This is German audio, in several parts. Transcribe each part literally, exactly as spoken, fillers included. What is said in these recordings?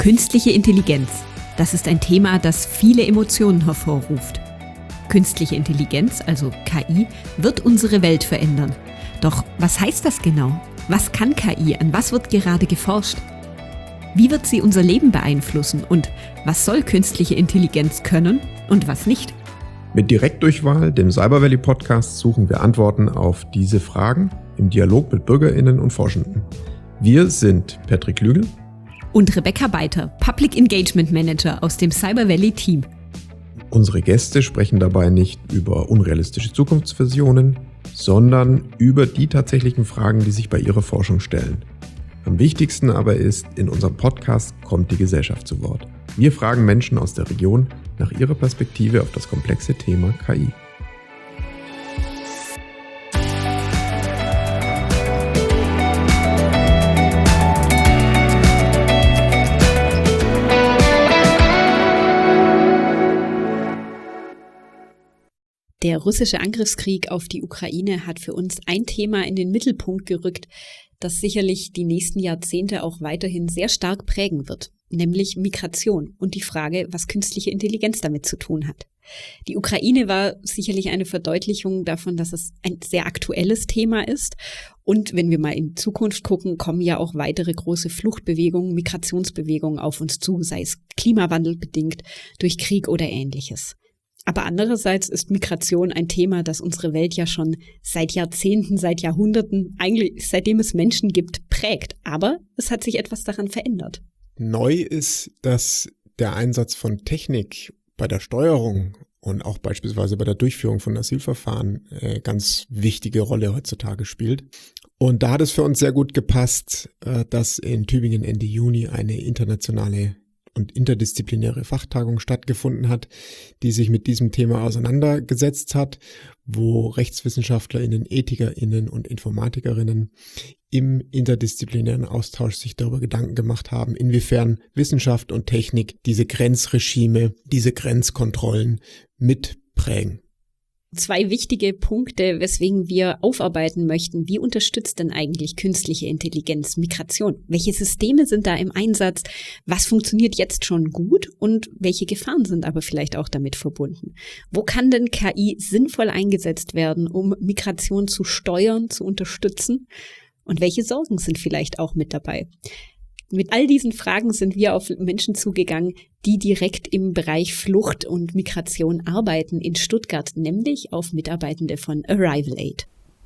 Künstliche Intelligenz. Das ist ein Thema, das viele Emotionen hervorruft. Künstliche Intelligenz, also K I, wird unsere Welt verändern. Doch was heißt das genau? Was kann K I? An was wird gerade geforscht? Wie wird sie unser Leben beeinflussen? Und was soll künstliche Intelligenz können und was nicht? Mit Direktdurchwahl, dem Cyber Valley Podcast, suchen wir Antworten auf diese Fragen im Dialog mit BürgerInnen und Forschenden. Wir sind Patrick Lügel und Rebecca Beiter, Public Engagement Manager aus dem Cyber Valley Team. Unsere Gäste sprechen dabei nicht über unrealistische Zukunftsvisionen, sondern über die tatsächlichen Fragen, die sich bei ihrer Forschung stellen. Am wichtigsten aber ist, in unserem Podcast kommt die Gesellschaft zu Wort. Wir fragen Menschen aus der Region nach ihrer Perspektive auf das komplexe Thema K I. Der russische Angriffskrieg auf die Ukraine hat für uns ein Thema in den Mittelpunkt gerückt, das sicherlich die nächsten Jahrzehnte auch weiterhin sehr stark prägen wird, nämlich Migration und die Frage, was künstliche Intelligenz damit zu tun hat. Die Ukraine war sicherlich eine Verdeutlichung davon, dass es ein sehr aktuelles Thema ist. Und wenn wir mal in Zukunft gucken, kommen ja auch weitere große Fluchtbewegungen, Migrationsbewegungen auf uns zu, sei es klimawandelbedingt, durch Krieg oder Ähnliches. Aber andererseits ist Migration ein Thema, das unsere Welt ja schon seit Jahrzehnten, seit Jahrhunderten, eigentlich seitdem es Menschen gibt, prägt. Aber es hat sich etwas daran verändert. Neu ist, dass der Einsatz von Technik bei der Steuerung und auch beispielsweise bei der Durchführung von Asylverfahren äh, ganz wichtige Rolle heutzutage spielt. Und da hat es für uns sehr gut gepasst, äh, dass in Tübingen Ende Juni eine internationale und interdisziplinäre Fachtagung stattgefunden hat, die sich mit diesem Thema auseinandergesetzt hat, wo RechtswissenschaftlerInnen, EthikerInnen und InformatikerInnen im interdisziplinären Austausch sich darüber Gedanken gemacht haben, inwiefern Wissenschaft und Technik diese Grenzregime, diese Grenzkontrollen mitprägen. Zwei wichtige Punkte, weswegen wir aufarbeiten möchten. Wie unterstützt denn eigentlich künstliche Intelligenz Migration? Welche Systeme sind da im Einsatz? Was funktioniert jetzt schon gut und welche Gefahren sind aber vielleicht auch damit verbunden? Wo kann denn K I sinnvoll eingesetzt werden, um Migration zu steuern, zu unterstützen? Und welche Sorgen sind vielleicht auch mit dabei? Mit all diesen Fragen sind wir auf Menschen zugegangen, die direkt im Bereich Flucht und Migration arbeiten in Stuttgart, nämlich auf Mitarbeitende von Arrival Aid.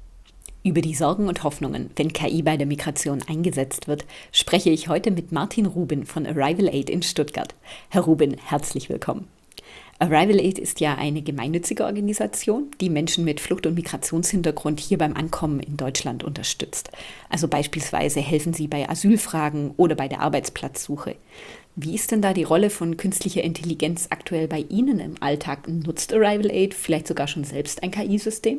Über die Sorgen und Hoffnungen, wenn K I bei der Migration eingesetzt wird, spreche ich heute mit Martin Rubin von Arrival Aid in Stuttgart. Herr Rubin, herzlich willkommen. Arrival Aid ist ja eine gemeinnützige Organisation, die Menschen mit Flucht- und Migrationshintergrund hier beim Ankommen in Deutschland unterstützt. Also beispielsweise helfen sie bei Asylfragen oder bei der Arbeitsplatzsuche. Wie ist denn da die Rolle von künstlicher Intelligenz aktuell bei Ihnen im Alltag? Nutzt Arrival Aid vielleicht sogar schon selbst ein K I-System?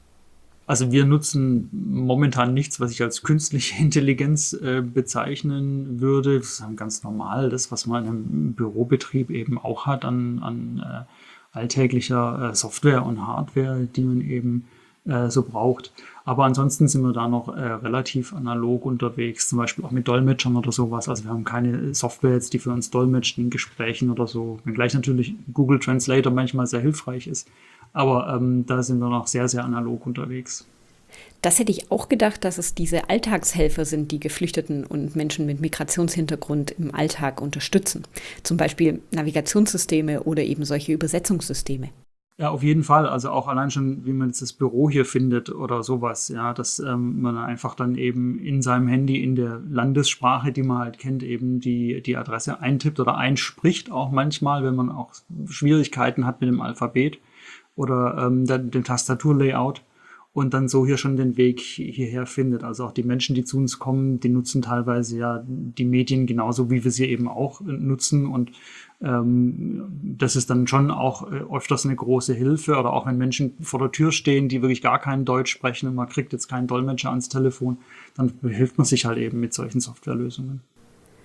Also wir nutzen momentan nichts, was ich als künstliche Intelligenz äh, bezeichnen würde. Das ist ganz normal, das, was man im Bürobetrieb eben auch hat an, an äh, alltäglicher äh, Software und Hardware, die man eben äh, so braucht. Aber ansonsten sind wir da noch äh, relativ analog unterwegs, zum Beispiel auch mit Dolmetschern oder sowas. Also wir haben keine Software jetzt, die für uns dolmetscht in Gesprächen oder so. Wenngleich natürlich Google Translator manchmal sehr hilfreich ist. Aber ähm, da sind wir noch sehr, sehr analog unterwegs. Das hätte ich auch gedacht, dass es diese Alltagshelfer sind, die Geflüchteten und Menschen mit Migrationshintergrund im Alltag unterstützen. Zum Beispiel Navigationssysteme oder eben solche Übersetzungssysteme. Ja, auf jeden Fall. Also auch allein schon, wie man jetzt das Büro hier findet oder sowas. Ja, dass ähm, man einfach dann eben in seinem Handy in der Landessprache, die man halt kennt, eben die, die Adresse eintippt oder einspricht auch manchmal, wenn man auch Schwierigkeiten hat mit dem Alphabet oder ähm, dem, dem Tastaturlayout und dann so hier schon den Weg hierher findet. Also auch die Menschen, die zu uns kommen, die nutzen teilweise ja die Medien genauso, wie wir sie eben auch nutzen und ähm, das ist dann schon auch äh, öfters eine große Hilfe oder auch wenn Menschen vor der Tür stehen, die wirklich gar kein Deutsch sprechen und man kriegt jetzt keinen Dolmetscher ans Telefon, dann hilft man sich halt eben mit solchen Softwarelösungen.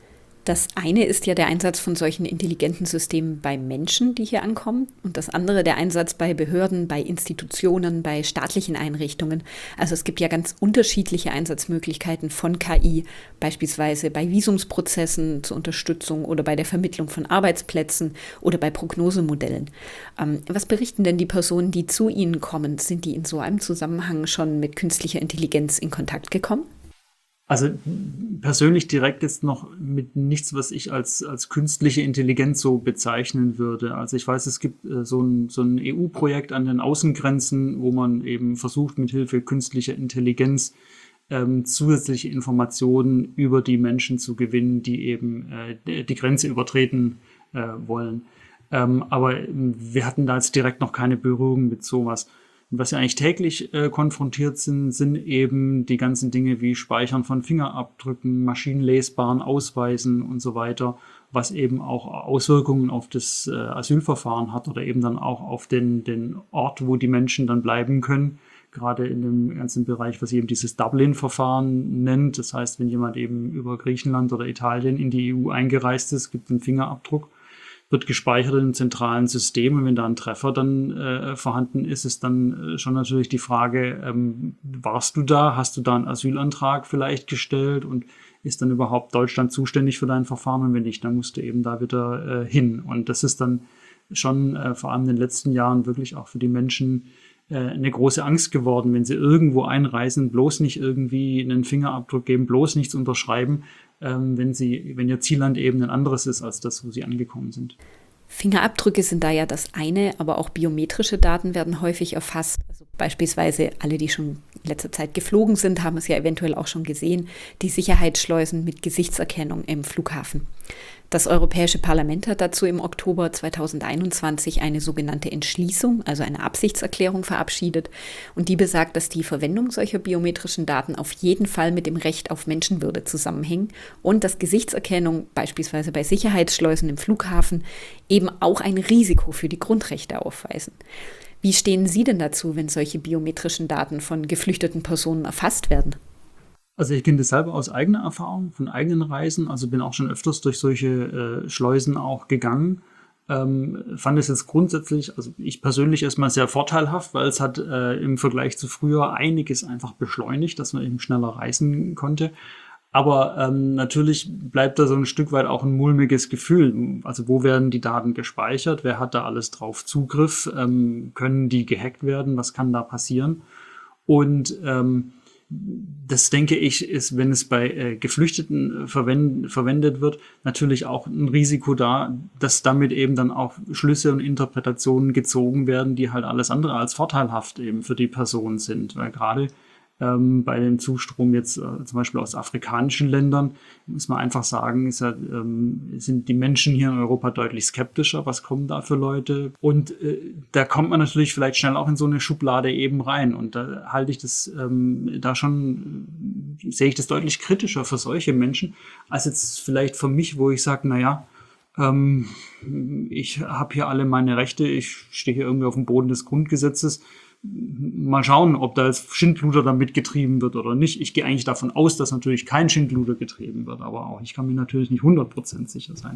Das eine ist ja der Einsatz von solchen intelligenten Systemen bei Menschen, die hier ankommen. Und das andere der Einsatz bei Behörden, bei Institutionen, bei staatlichen Einrichtungen. Also es gibt ja ganz unterschiedliche Einsatzmöglichkeiten von K I, beispielsweise bei Visumsprozessen zur Unterstützung oder bei der Vermittlung von Arbeitsplätzen oder bei Prognosemodellen. Ähm, was berichten denn die Personen, die zu Ihnen kommen? Sind die in so einem Zusammenhang schon mit künstlicher Intelligenz in Kontakt gekommen? Also persönlich direkt jetzt noch mit nichts, was ich als, als künstliche Intelligenz so bezeichnen würde. Also ich weiß, es gibt äh, so ein, so ein E U-Projekt an den Außengrenzen, wo man eben versucht, mit Hilfe künstlicher Intelligenz ähm, zusätzliche Informationen über die Menschen zu gewinnen, die eben äh, die Grenze übertreten äh, wollen. Ähm, aber wir hatten da jetzt direkt noch keine Berührung mit sowas. Was wir eigentlich täglich äh, konfrontiert sind, sind eben die ganzen Dinge wie Speichern von Fingerabdrücken, maschinenlesbaren Ausweisen und so weiter, was eben auch Auswirkungen auf das äh, Asylverfahren hat oder eben dann auch auf den, den Ort, wo die Menschen dann bleiben können. Gerade in dem ganzen Bereich, was eben dieses Dublin-Verfahren nennt. Das heißt, wenn jemand eben über Griechenland oder Italien in die E U eingereist ist, gibt es einen Fingerabdruck, wird gespeichert im zentralen System, und wenn da ein Treffer dann äh, vorhanden ist, ist dann äh, schon natürlich die Frage, ähm, warst du da, hast du da einen Asylantrag vielleicht gestellt und ist dann überhaupt Deutschland zuständig für dein Verfahren, und wenn nicht, dann musst du eben da wieder äh, hin. Und das ist dann schon äh, vor allem in den letzten Jahren wirklich auch für die Menschen äh, eine große Angst geworden, wenn sie irgendwo einreisen, bloß nicht irgendwie einen Fingerabdruck geben, bloß nichts unterschreiben, wenn sie, wenn ihr Zielland eben ein anderes ist als das, wo sie angekommen sind. Fingerabdrücke sind da ja das eine, aber auch biometrische Daten werden häufig erfasst. Also beispielsweise alle, die schon in letzter Zeit geflogen sind, haben es ja eventuell auch schon gesehen, die Sicherheitsschleusen mit Gesichtserkennung im Flughafen. Das Europäische Parlament hat dazu im Oktober zweitausendeinundzwanzig eine sogenannte Entschließung, also eine Absichtserklärung, verabschiedet. Und die besagt, dass die Verwendung solcher biometrischen Daten auf jeden Fall mit dem Recht auf Menschenwürde zusammenhängt und dass Gesichtserkennung beispielsweise bei Sicherheitsschleusen im Flughafen eben auch ein Risiko für die Grundrechte aufweisen. Wie stehen Sie denn dazu, wenn solche biometrischen Daten von geflüchteten Personen erfasst werden? Also ich kenne das selber aus eigener Erfahrung, von eigenen Reisen, also bin auch schon öfters durch solche äh, Schleusen auch gegangen. Ähm, fand es jetzt grundsätzlich, also ich persönlich erstmal sehr vorteilhaft, weil es hat äh, im Vergleich zu früher einiges einfach beschleunigt, dass man eben schneller reisen konnte. Aber ähm, natürlich bleibt da so ein Stück weit auch ein mulmiges Gefühl. Also wo werden die Daten gespeichert? Wer hat da alles drauf Zugriff? Ähm, können die gehackt werden? Was kann da passieren? Und ähm, das, denke ich, ist, wenn es bei äh, Geflüchteten verwend- verwendet wird, natürlich auch ein Risiko da, dass damit eben dann auch Schlüsse und Interpretationen gezogen werden, die halt alles andere als vorteilhaft eben für die Person sind. Weil gerade ähm, bei dem Zustrom jetzt äh, zum Beispiel aus afrikanischen Ländern, muss man einfach sagen, ist ja, ähm, sind die Menschen hier in Europa deutlich skeptischer. Was kommen da für Leute? Und äh, da kommt man natürlich vielleicht schnell auch in so eine Schublade eben rein. Und da halte ich das ähm, da schon, äh, sehe ich das deutlich kritischer für solche Menschen, als jetzt vielleicht für mich, wo ich sage, naja, ähm, ich habe hier alle meine Rechte, ich stehe hier irgendwie auf dem Boden des Grundgesetzes. Mal schauen, ob da jetzt Schindluder damit getrieben wird oder nicht. Ich gehe eigentlich davon aus, dass natürlich kein Schindluder getrieben wird, aber auch ich kann mir natürlich nicht hundert Prozent sicher sein.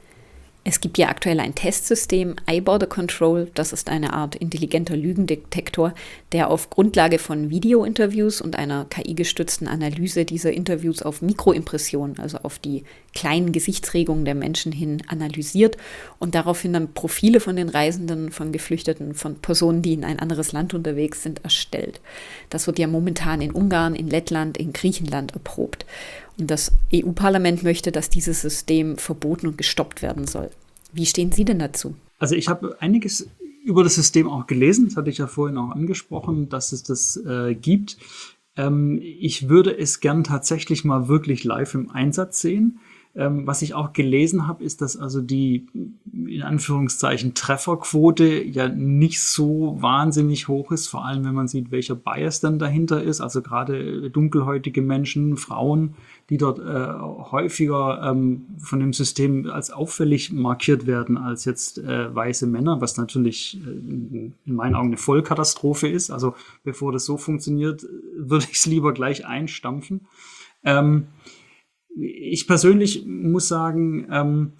Es gibt ja aktuell ein Testsystem, iBorder Control, das ist eine Art intelligenter Lügendetektor, der auf Grundlage von Videointerviews und einer K I-gestützten Analyse dieser Interviews auf Mikroimpressionen, also auf die kleinen Gesichtsregungen der Menschen hin, analysiert und daraufhin dann Profile von den Reisenden, von Geflüchteten, von Personen, die in ein anderes Land unterwegs sind, erstellt. Das wird ja momentan in Ungarn, in Lettland, in Griechenland erprobt. Und das E U-Parlament möchte, dass dieses System verboten und gestoppt werden soll. Wie stehen Sie denn dazu? Also ich habe einiges über das System auch gelesen, das hatte ich ja vorhin auch angesprochen, dass es das äh, gibt. Ähm, ich würde es gern tatsächlich mal wirklich live im Einsatz sehen. Ähm, was ich auch gelesen habe, ist, dass also die, in Anführungszeichen, Trefferquote ja nicht so wahnsinnig hoch ist, vor allem wenn man sieht, welcher Bias dann dahinter ist, also gerade dunkelhäutige Menschen, Frauen, die dort äh, häufiger ähm, von dem System als auffällig markiert werden als jetzt äh, weiße Männer, was natürlich äh, in meinen Augen eine Vollkatastrophe ist. Also bevor das so funktioniert, würde ich es lieber gleich einstampfen. Ähm, ich persönlich muss sagen, ähm,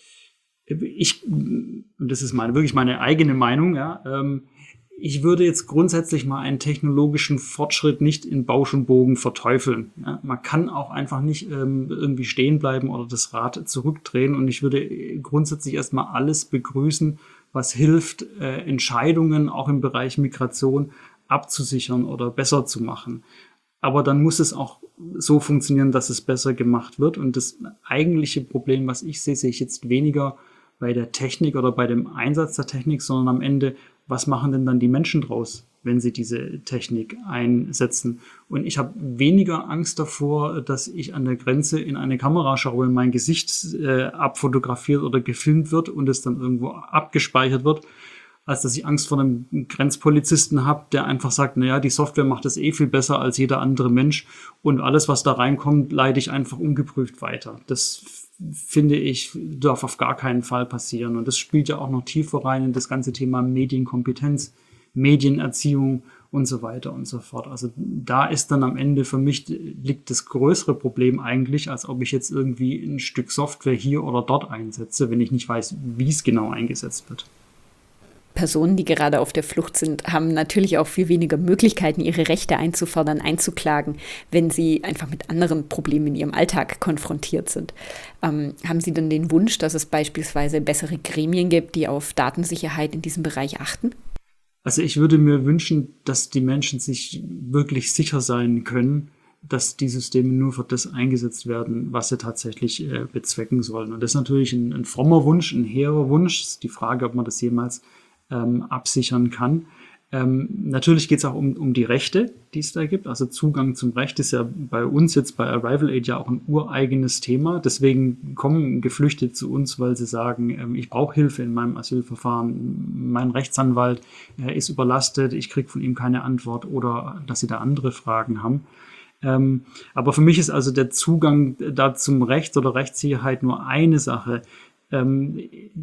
ich, und das ist meine, wirklich meine eigene Meinung, ja, ähm, ich würde jetzt grundsätzlich mal einen technologischen Fortschritt nicht in Bausch und Bogen verteufeln. Ja, man kann auch einfach nicht ähm, irgendwie stehen bleiben oder das Rad zurückdrehen. Und ich würde grundsätzlich erstmal alles begrüßen, was hilft, äh, Entscheidungen auch im Bereich Migration abzusichern oder besser zu machen. Aber dann muss es auch so funktionieren, dass es besser gemacht wird. Und das eigentliche Problem, was ich sehe, sehe ich jetzt weniger bei der Technik oder bei dem Einsatz der Technik, sondern am Ende, was machen denn dann die Menschen draus, wenn sie diese Technik einsetzen? Und ich habe weniger Angst davor, dass ich an der Grenze in eine Kamera schaue, mein Gesicht äh, abfotografiert oder gefilmt wird und es dann irgendwo abgespeichert wird, als dass ich Angst vor einem Grenzpolizisten habe, der einfach sagt, naja, die Software macht das eh viel besser als jeder andere Mensch und alles, was da reinkommt, leite ich einfach ungeprüft weiter. Das finde ich, darf auf gar keinen Fall passieren. Und das spielt ja auch noch tiefer rein in das ganze Thema Medienkompetenz, Medienerziehung und so weiter und so fort. Also da ist dann am Ende für mich liegt das größere Problem eigentlich, als ob ich jetzt irgendwie ein Stück Software hier oder dort einsetze, wenn ich nicht weiß, wie es genau eingesetzt wird. Personen, die gerade auf der Flucht sind, haben natürlich auch viel weniger Möglichkeiten, ihre Rechte einzufordern, einzuklagen, wenn sie einfach mit anderen Problemen in ihrem Alltag konfrontiert sind. Ähm, haben Sie denn den Wunsch, dass es beispielsweise bessere Gremien gibt, die auf Datensicherheit in diesem Bereich achten? Also ich würde mir wünschen, dass die Menschen sich wirklich sicher sein können, dass die Systeme nur für das eingesetzt werden, was sie tatsächlich äh, bezwecken sollen. Und das ist natürlich ein, ein frommer Wunsch, ein hehrer Wunsch. Es ist die Frage, ob man das jemals Ähm, absichern kann. Ähm, natürlich geht es auch um, um die Rechte, die es da gibt. Also Zugang zum Recht ist ja bei uns jetzt bei Arrival Aid ja auch ein ureigenes Thema. Deswegen kommen Geflüchtete zu uns, weil sie sagen, ähm, ich brauche Hilfe in meinem Asylverfahren. Mein Rechtsanwalt äh, ist überlastet, ich kriege von ihm keine Antwort oder dass sie da andere Fragen haben. Ähm, aber für mich ist also der Zugang da zum Recht oder Rechtssicherheit nur eine Sache. Ähm,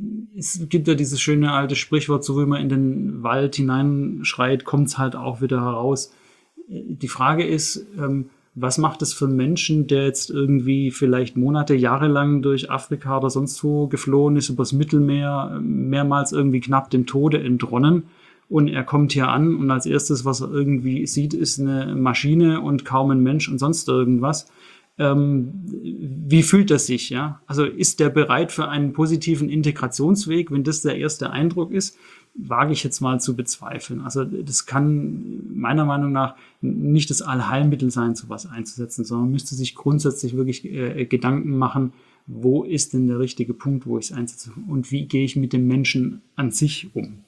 es gibt ja dieses schöne alte Sprichwort, so wie man in den Wald hineinschreit, kommt es halt auch wieder heraus. Die Frage ist, ähm, was macht es für einen Menschen, der jetzt irgendwie vielleicht Monate, Jahre lang durch Afrika oder sonst wo geflohen ist, übers Mittelmeer, mehrmals irgendwie knapp dem Tode entronnen und er kommt hier an und als erstes, was er irgendwie sieht, ist eine Maschine und kaum ein Mensch und sonst irgendwas. Ähm, wie fühlt er sich, ja? Also ist der bereit für einen positiven Integrationsweg, wenn das der erste Eindruck ist? Wage ich jetzt mal zu bezweifeln. Also das kann meiner Meinung nach nicht das Allheilmittel sein, sowas einzusetzen, sondern müsste sich grundsätzlich wirklich äh, Gedanken machen, wo ist denn der richtige Punkt, wo ich es einsetze und wie gehe ich mit dem Menschen an sich um?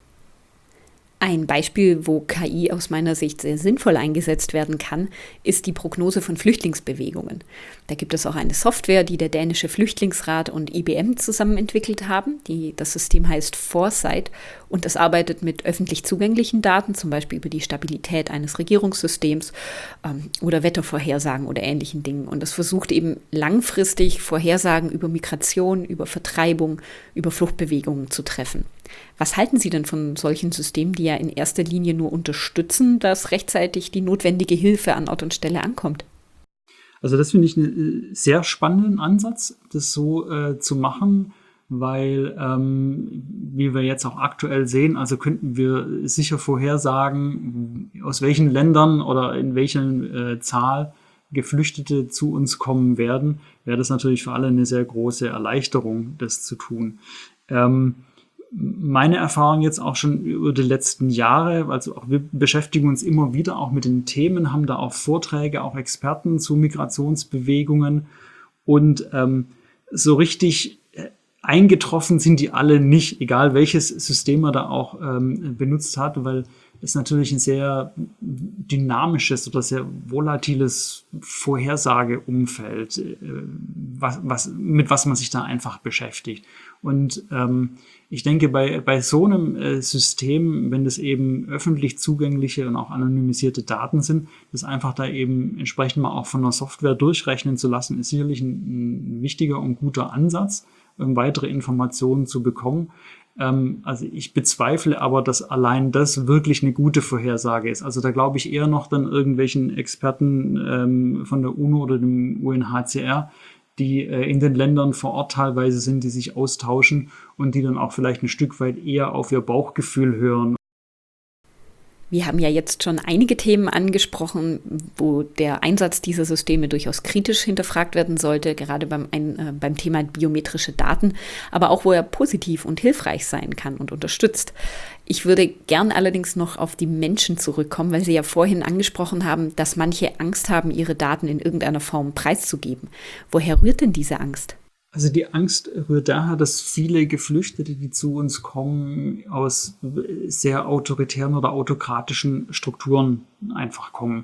Ein Beispiel, wo K I aus meiner Sicht sehr sinnvoll eingesetzt werden kann, ist die Prognose von Flüchtlingsbewegungen. Da gibt es auch eine Software, die der dänische Flüchtlingsrat und I B M zusammen entwickelt haben. Die, das System heißt Foresight und es arbeitet mit öffentlich zugänglichen Daten, zum Beispiel über die Stabilität eines Regierungssystems ähm, oder Wettervorhersagen oder ähnlichen Dingen. Und es versucht eben langfristig Vorhersagen über Migration, über Vertreibung, über Fluchtbewegungen zu treffen. Was halten Sie denn von solchen Systemen, die ja in erster Linie nur unterstützen, dass rechtzeitig die notwendige Hilfe an Ort und Stelle ankommt? Also das finde ich einen sehr spannenden Ansatz, das so äh, zu machen, weil, ähm, wie wir jetzt auch aktuell sehen, also könnten wir sicher vorhersagen, aus welchen Ländern oder in welcher äh, Zahl Geflüchtete zu uns kommen werden, wäre das natürlich für alle eine sehr große Erleichterung, das zu tun. Ähm, Meine Erfahrung jetzt auch schon über die letzten Jahre, also auch wir beschäftigen uns immer wieder auch mit den Themen, haben da auch Vorträge, auch Experten zu Migrationsbewegungen und ähm, so richtig eingetroffen sind die alle nicht, egal welches System man da auch ähm, benutzt hat, weil es natürlich ein sehr dynamisches oder sehr volatiles Vorhersageumfeld, äh, was, was, mit was man sich da einfach beschäftigt. Und ähm, ich denke, bei, bei so einem äh, System, wenn das eben öffentlich zugängliche und auch anonymisierte Daten sind, das einfach da eben entsprechend mal auch von der Software durchrechnen zu lassen, ist sicherlich ein, ein wichtiger und guter Ansatz, um weitere Informationen zu bekommen. Ähm, also ich bezweifle aber, dass allein das wirklich eine gute Vorhersage ist. Also da glaube ich eher noch dann irgendwelchen Experten ähm, von der UNO oder dem U N H C R, die äh, in den Ländern vor Ort teilweise sind, die sich austauschen und die dann auch vielleicht ein Stück weit eher auf ihr Bauchgefühl hören. Wir haben ja jetzt schon einige Themen angesprochen, wo der Einsatz dieser Systeme durchaus kritisch hinterfragt werden sollte, gerade beim, ein, äh, beim Thema biometrische Daten, aber auch wo er positiv und hilfreich sein kann und unterstützt. Ich würde gern allerdings noch auf die Menschen zurückkommen, weil Sie ja vorhin angesprochen haben, dass manche Angst haben, ihre Daten in irgendeiner Form preiszugeben. Woher rührt denn diese Angst? Also die Angst rührt daher, dass viele Geflüchtete, die zu uns kommen, aus sehr autoritären oder autokratischen Strukturen einfach kommen.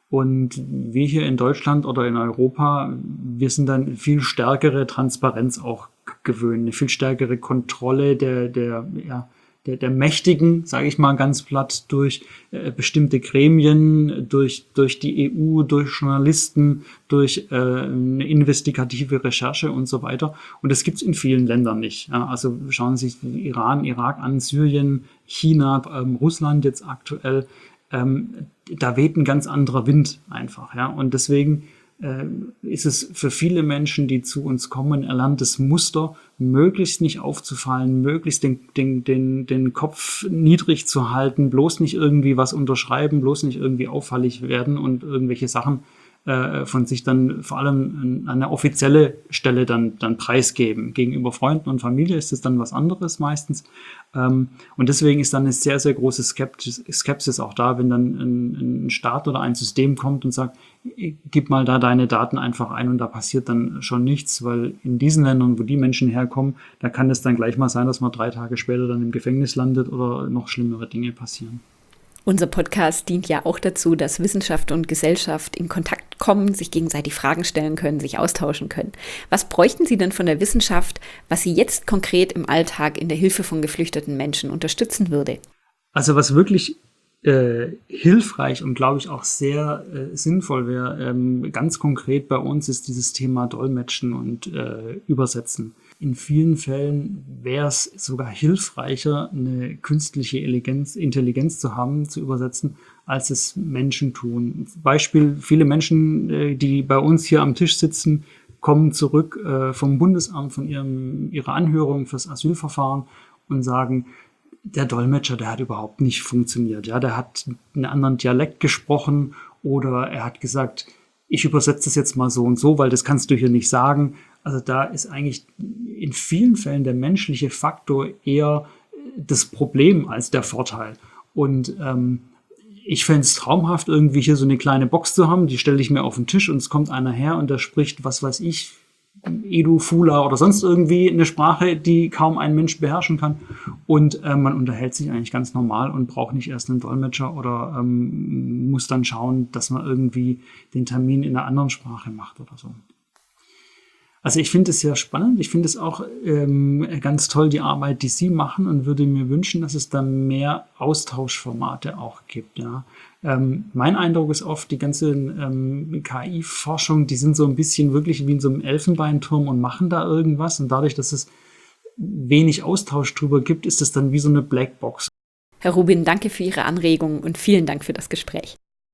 Und wir hier in Deutschland oder in Europa, wir sind dann viel stärkere Transparenz auch gewöhnt, eine viel stärkere Kontrolle der, der, ja, der, der Mächtigen, sage ich mal ganz platt, durch äh, bestimmte Gremien, durch, durch die E U, durch Journalisten, durch äh, eine investigative Recherche und so weiter. Und das gibt's in vielen Ländern nicht. Ja, also schauen Sie sich Iran, Irak an, Syrien, China, ähm, Russland jetzt aktuell. Ähm, da weht ein ganz anderer Wind einfach. Ja, und deswegen äh, ist es für viele Menschen, die zu uns kommen, erlerntes Muster, möglichst nicht aufzufallen, möglichst den, den, den, den Kopf niedrig zu halten, bloß nicht irgendwie was unterschreiben, bloß nicht irgendwie auffällig werden und irgendwelche Sachen äh, von sich dann vor allem an eine offizielle Stelle dann, dann preisgeben. Gegenüber Freunden und Familie ist es dann was anderes meistens. Ähm, und deswegen ist dann eine sehr, sehr große Skepsis, Skepsis auch da, wenn dann ein, ein Staat oder ein System kommt und sagt, gib mal da deine Daten einfach ein und da passiert dann schon nichts, weil in diesen Ländern, wo die Menschen herkommen, da kann es dann gleich mal sein, dass man drei Tage später dann im Gefängnis landet oder noch schlimmere Dinge passieren. Unser Podcast dient ja auch dazu, dass Wissenschaft und Gesellschaft in Kontakt kommen, sich gegenseitig Fragen stellen können, sich austauschen können. Was bräuchten Sie denn von der Wissenschaft, was Sie jetzt konkret im Alltag in der Hilfe von geflüchteten Menschen unterstützen würde? Also was wirklich äh, hilfreich und glaube ich auch sehr äh, sinnvoll wäre, ähm, ganz konkret bei uns ist dieses Thema Dolmetschen und äh, Übersetzen. In vielen Fällen wäre es sogar hilfreicher, eine künstliche Intelligenz, Intelligenz zu haben, zu übersetzen, als es Menschen tun. Beispiel, viele Menschen, die bei uns hier am Tisch sitzen, kommen zurück vom Bundesamt, von ihrem, ihrer Anhörung fürs Asylverfahren und sagen, der Dolmetscher, der hat überhaupt nicht funktioniert. Ja, der hat einen anderen Dialekt gesprochen oder er hat gesagt, ich übersetze das jetzt mal so und so, weil das kannst du hier nicht sagen. Also da ist eigentlich in vielen Fällen der menschliche Faktor eher das Problem als der Vorteil. Und ähm, ich fände es traumhaft, irgendwie hier so eine kleine Box zu haben, die stelle ich mir auf den Tisch und es kommt einer her und der spricht, was weiß ich, Edu, Fula oder sonst irgendwie eine Sprache, die kaum ein Mensch beherrschen kann. Und äh, man unterhält sich eigentlich ganz normal und braucht nicht erst einen Dolmetscher oder ähm, muss dann schauen, dass man irgendwie den Termin in einer anderen Sprache macht oder so. Also ich finde es sehr spannend. Ich finde es auch ähm, ganz toll, die Arbeit, die Sie machen und würde mir wünschen, dass es da mehr Austauschformate auch gibt. Ja. Ähm, mein Eindruck ist oft, die ganze ähm, K I-Forschung, die sind so ein bisschen wirklich wie in so einem Elfenbeinturm und machen da irgendwas. Und dadurch, dass es wenig Austausch drüber gibt, ist es dann wie so eine Blackbox. Herr Rubin, danke für Ihre Anregungen und vielen Dank für das Gespräch.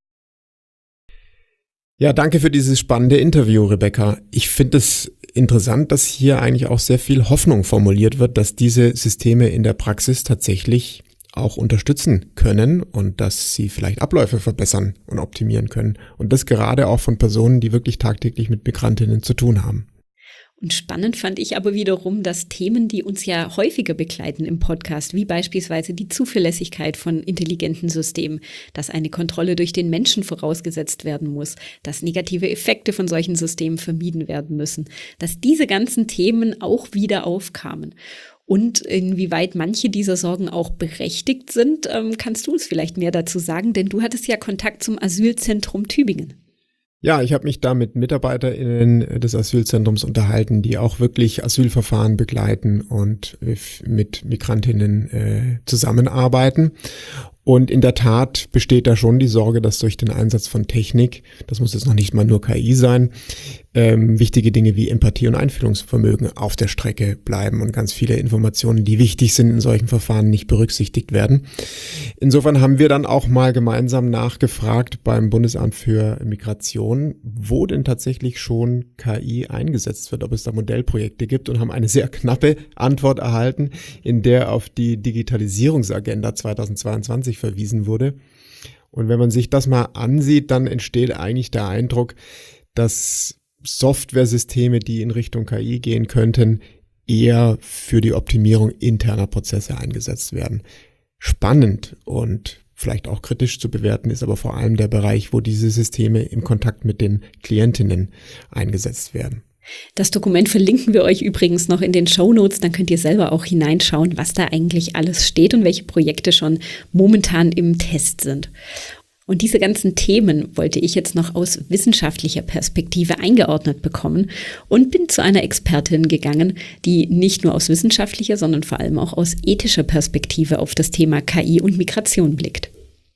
Ja, danke für dieses spannende Interview, Rebecca. Ich finde es interessant, dass hier eigentlich auch sehr viel Hoffnung formuliert wird, dass diese Systeme in der Praxis tatsächlich auch unterstützen können und dass sie vielleicht Abläufe verbessern und optimieren können. Und das gerade auch von Personen, die wirklich tagtäglich mit Migrantinnen zu tun haben. Und spannend fand ich aber wiederum, dass Themen, die uns ja häufiger begleiten im Podcast, wie beispielsweise die Zuverlässigkeit von intelligenten Systemen, dass eine Kontrolle durch den Menschen vorausgesetzt werden muss, dass negative Effekte von solchen Systemen vermieden werden müssen, dass diese ganzen Themen auch wieder aufkamen. Und inwieweit manche dieser Sorgen auch berechtigt sind, kannst du uns vielleicht mehr dazu sagen, denn du hattest ja Kontakt zum Asylzentrum Tübingen. Ja, ich habe mich da mit MitarbeiterInnen des Asylzentrums unterhalten, die auch wirklich Asylverfahren begleiten und mit Migrantinnen äh, zusammenarbeiten. Und in der Tat besteht da schon die Sorge, dass durch den Einsatz von Technik, das muss jetzt noch nicht mal nur K I sein, ähm, wichtige Dinge wie Empathie und Einfühlungsvermögen auf der Strecke bleiben und ganz viele Informationen, die wichtig sind in solchen Verfahren, nicht berücksichtigt werden. Insofern haben wir dann auch mal gemeinsam nachgefragt beim Bundesamt für Migration, wo denn tatsächlich schon K I eingesetzt wird, ob es da Modellprojekte gibt, und haben eine sehr knappe Antwort erhalten, in der auf die Digitalisierungsagenda zweitausendzweiundzwanzig verwiesen wurde. Und wenn man sich das mal ansieht, dann entsteht eigentlich der Eindruck, dass Softwaresysteme, die in Richtung K I gehen könnten, eher für die Optimierung interner Prozesse eingesetzt werden. Spannend und vielleicht auch kritisch zu bewerten ist aber vor allem der Bereich, wo diese Systeme im Kontakt mit den Klientinnen eingesetzt werden. Das Dokument verlinken wir euch übrigens noch in den Shownotes, dann könnt ihr selber auch hineinschauen, was da eigentlich alles steht und welche Projekte schon momentan im Test sind. Und diese ganzen Themen wollte ich jetzt noch aus wissenschaftlicher Perspektive eingeordnet bekommen und bin zu einer Expertin gegangen, die nicht nur aus wissenschaftlicher, sondern vor allem auch aus ethischer Perspektive auf das Thema K I und Migration blickt.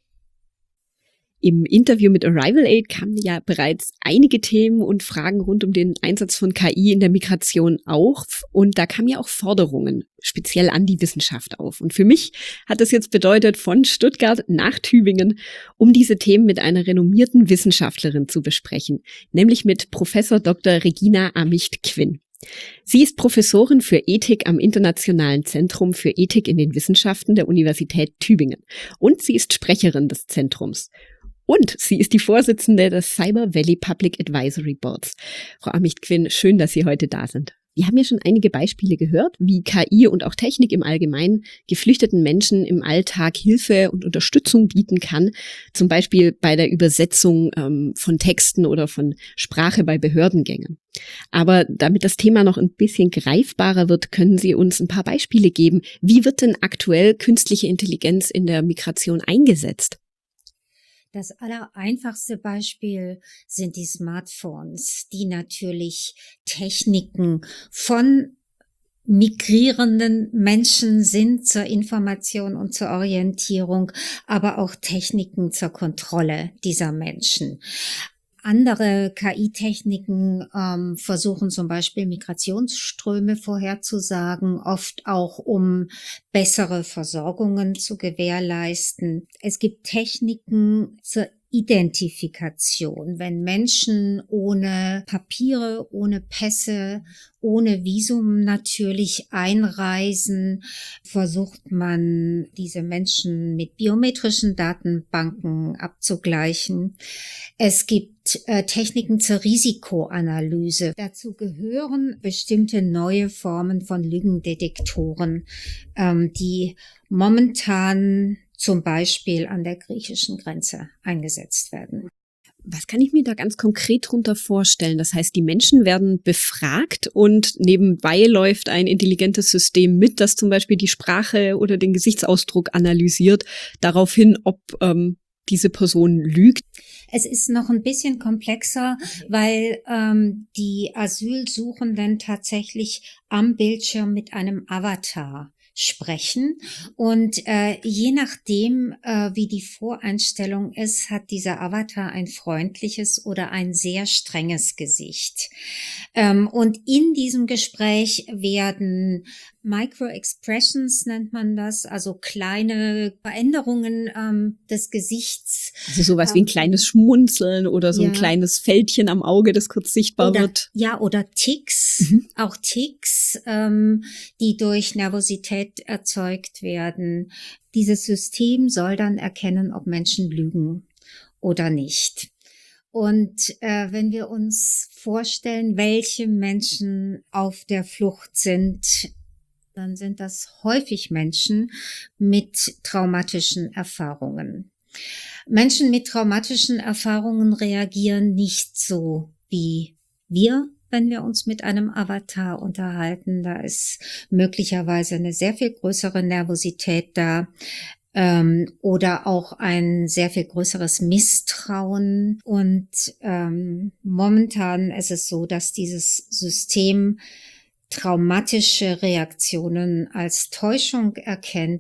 Im Interview mit Arrival Aid kamen ja bereits einige Themen und Fragen rund um den Einsatz von K I in der Migration auf. Und da kamen ja auch Forderungen speziell an die Wissenschaft auf. Und für mich hat das jetzt bedeutet, von Stuttgart nach Tübingen, um diese Themen mit einer renommierten Wissenschaftlerin zu besprechen, nämlich mit Professor Doktor Regina Amicht-Quinn. Sie ist Professorin für Ethik am Internationalen Zentrum für Ethik in den Wissenschaften der Universität Tübingen. Und sie ist Sprecherin des Zentrums. Und sie ist die Vorsitzende des Cyber Valley Public Advisory Boards. Frau Amicht-Quinn, schön, dass Sie heute da sind. Wir haben ja schon einige Beispiele gehört, wie K I und auch Technik im Allgemeinen geflüchteten Menschen im Alltag Hilfe und Unterstützung bieten kann. Zum Beispiel bei der Übersetzung ähm, von Texten oder von Sprache bei Behördengängen. Aber damit das Thema noch ein bisschen greifbarer wird, können Sie uns ein paar Beispiele geben. Wie wird denn aktuell künstliche Intelligenz in der Migration eingesetzt? Das allereinfachste Beispiel sind die Smartphones, die natürlich Techniken von migrierenden Menschen sind zur Information und zur Orientierung, aber auch Techniken zur Kontrolle dieser Menschen. Andere K I-Techniken ähm, versuchen zum Beispiel Migrationsströme vorherzusagen, oft auch um bessere Versorgungen zu gewährleisten. Es gibt Techniken zur Identifikation, wenn Menschen ohne Papiere, ohne Pässe, ohne Visum natürlich einreisen, versucht man, diese Menschen mit biometrischen Datenbanken abzugleichen. Es gibt äh, Techniken zur Risikoanalyse. Dazu gehören bestimmte neue Formen von Lügendetektoren, ähm, die momentan zum Beispiel an der griechischen Grenze eingesetzt werden. Was kann ich mir da ganz konkret drunter vorstellen? Das heißt, die Menschen werden befragt und nebenbei läuft ein intelligentes System mit, das zum Beispiel die Sprache oder den Gesichtsausdruck analysiert, daraufhin, ob ähm, diese Person lügt. Es ist noch ein bisschen komplexer, weil ähm, die Asylsuchenden tatsächlich am Bildschirm mit einem Avatar sprechen und äh, je nachdem, äh, wie die Voreinstellung ist, hat dieser Avatar ein freundliches oder ein sehr strenges Gesicht. Ähm, und in diesem Gespräch werden Micro-Expressions nennt man das, also kleine Veränderungen ähm, des Gesichts. Also sowas ähm, wie ein kleines Schmunzeln oder so ja. ein kleines Fältchen am Auge, das kurz sichtbar oder, wird. Ja, oder Ticks, mhm. auch Ticks, ähm, die durch Nervosität erzeugt werden. Dieses System soll dann erkennen, ob Menschen lügen oder nicht. Und äh, wenn wir uns vorstellen, welche Menschen auf der Flucht sind, dann sind das häufig Menschen mit traumatischen Erfahrungen. Menschen mit traumatischen Erfahrungen reagieren nicht so wie wir, wenn wir uns mit einem Avatar unterhalten. Da ist möglicherweise eine sehr viel größere Nervosität da. Ähm, oder auch ein sehr viel größeres Misstrauen. Und ähm, momentan ist es so, dass dieses System traumatische Reaktionen als Täuschung erkennt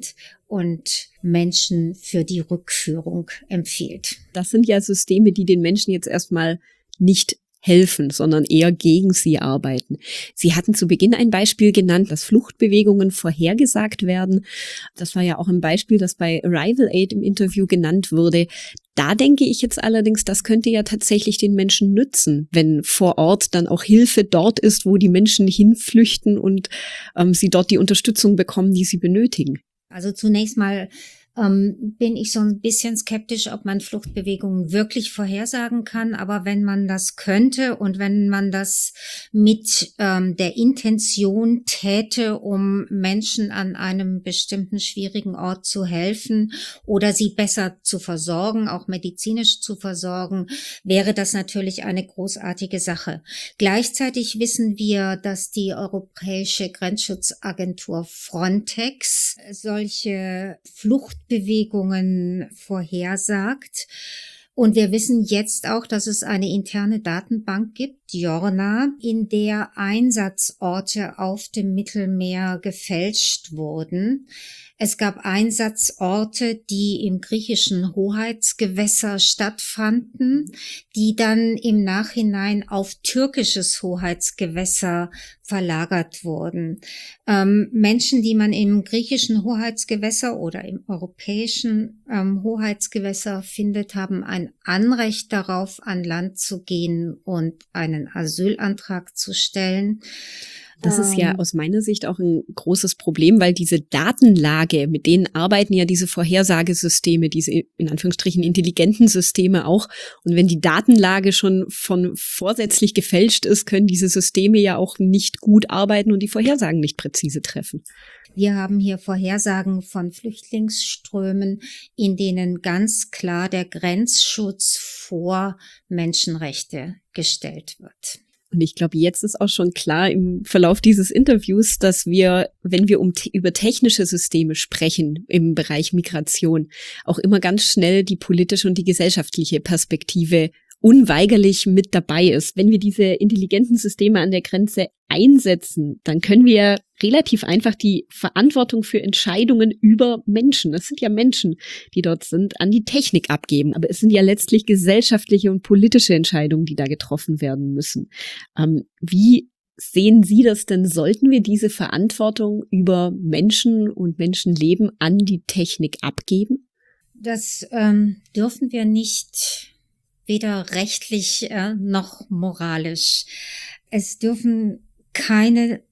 und Menschen für die Rückführung empfiehlt. Das sind ja Systeme, die den Menschen jetzt erstmal nicht helfen, sondern eher gegen sie arbeiten. Sie hatten zu Beginn ein Beispiel genannt, dass Fluchtbewegungen vorhergesagt werden. Das war ja auch ein Beispiel, das bei Arrival Aid im Interview genannt wurde. Da denke ich jetzt allerdings, das könnte ja tatsächlich den Menschen nützen, wenn vor Ort dann auch Hilfe dort ist, wo die Menschen hinflüchten und ähm, sie dort die Unterstützung bekommen, die sie benötigen. Also zunächst mal ähm, bin ich so ein bisschen skeptisch, ob man Fluchtbewegungen wirklich vorhersagen kann. Aber wenn man das könnte und wenn man das mit ähm, der Intention täte, um Menschen an einem bestimmten schwierigen Ort zu helfen oder sie besser zu versorgen, auch medizinisch zu versorgen, wäre das natürlich eine großartige Sache. Gleichzeitig wissen wir, dass die Europäische Grenzschutzagentur Frontex solche Fluchtbewegungen vorhersagt. Und wir wissen jetzt auch, dass es eine interne Datenbank gibt, Jorna, in der Einsatzorte auf dem Mittelmeer gefälscht wurden. Es gab Einsatzorte, die im griechischen Hoheitsgewässer stattfanden, die dann im Nachhinein auf türkisches Hoheitsgewässer verlagert wurden. Ähm, Menschen, die man im griechischen Hoheitsgewässer oder im europäischen ähm, Hoheitsgewässer findet, haben ein Anrecht darauf, an Land zu gehen und einen Asylantrag zu stellen. Das ist ja aus meiner Sicht auch ein großes Problem, weil diese Datenlage, mit denen arbeiten ja diese Vorhersagesysteme, diese in Anführungsstrichen intelligenten Systeme auch. Und wenn die Datenlage schon von vorsätzlich gefälscht ist, können diese Systeme ja auch nicht gut arbeiten und die Vorhersagen nicht präzise treffen. Wir haben hier Vorhersagen von Flüchtlingsströmen, in denen ganz klar der Grenzschutz vor Menschenrechte gestellt wird. Und ich glaube, jetzt ist auch schon klar im Verlauf dieses Interviews, dass wir, wenn wir um über technische Systeme sprechen im Bereich Migration, auch immer ganz schnell die politische und die gesellschaftliche Perspektive unweigerlich mit dabei ist. Wenn wir diese intelligenten Systeme an der Grenze einsetzen, dann können wir relativ einfach die Verantwortung für Entscheidungen über Menschen, das sind ja Menschen, die dort sind, an die Technik abgeben. Aber es sind ja letztlich gesellschaftliche und politische Entscheidungen, die da getroffen werden müssen. Ähm, wie sehen Sie das denn? Sollten wir diese Verantwortung über Menschen und Menschenleben an die Technik abgeben? Das ähm, dürfen wir nicht, weder rechtlich äh, noch moralisch. Es dürfen keine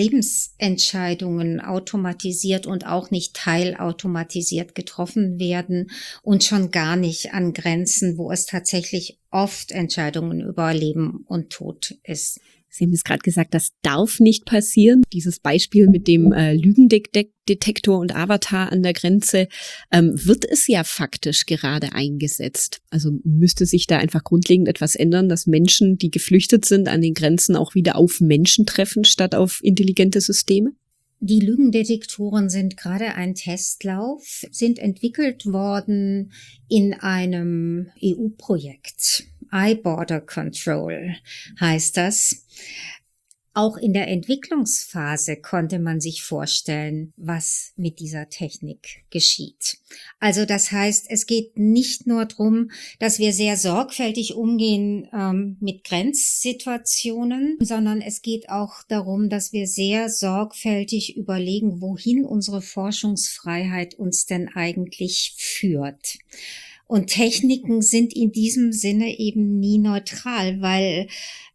Lebensentscheidungen automatisiert und auch nicht teilautomatisiert getroffen werden und schon gar nicht an Grenzen, wo es tatsächlich oft Entscheidungen über Leben und Tod ist. Sie haben es gerade gesagt, das darf nicht passieren. Dieses Beispiel mit dem äh, Lügendetektor und Avatar an der Grenze, ähm, wird es ja faktisch gerade eingesetzt. Also müsste sich da einfach grundlegend etwas ändern, dass Menschen, die geflüchtet sind, an den Grenzen auch wieder auf Menschen treffen, statt auf intelligente Systeme? Die Lügendetektoren sind gerade ein Testlauf, sind entwickelt worden in einem E U-Projekt. iBorder Control heißt das. Auch in der Entwicklungsphase konnte man sich vorstellen, was mit dieser Technik geschieht. Also das heißt, es geht nicht nur darum, dass wir sehr sorgfältig umgehen ähm, mit Grenzsituationen, sondern es geht auch darum, dass wir sehr sorgfältig überlegen, wohin unsere Forschungsfreiheit uns denn eigentlich führt. Und Techniken sind in diesem Sinne eben nie neutral, weil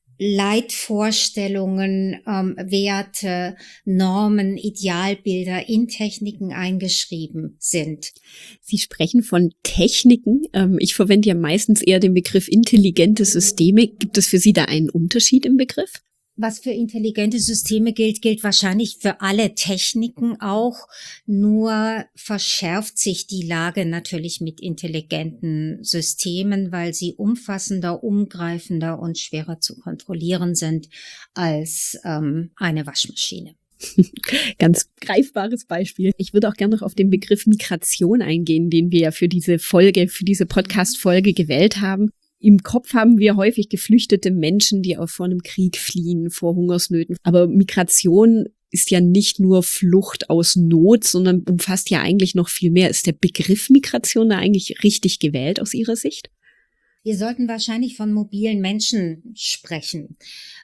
Leitvorstellungen, ähm, Werte, Normen, Idealbilder in Techniken eingeschrieben sind. Sie sprechen von Techniken. Ähm, ich verwende ja meistens eher den Begriff intelligente Systeme. Gibt es für Sie da einen Unterschied im Begriff? Was für intelligente Systeme gilt, gilt wahrscheinlich für alle Techniken auch. Nur verschärft sich die Lage natürlich mit intelligenten Systemen, weil sie umfassender, umgreifender und schwerer zu kontrollieren sind als ähm, eine Waschmaschine. Ganz greifbares Beispiel. Ich würde auch gerne noch auf den Begriff Migration eingehen, den wir ja für diese Folge, für diese Podcast-Folge gewählt haben. Im Kopf haben wir häufig geflüchtete Menschen, die auch vor einem Krieg fliehen, vor Hungersnöten. Aber Migration ist ja nicht nur Flucht aus Not, sondern umfasst ja eigentlich noch viel mehr. Ist der Begriff Migration da eigentlich richtig gewählt aus Ihrer Sicht? Wir sollten wahrscheinlich von mobilen Menschen sprechen.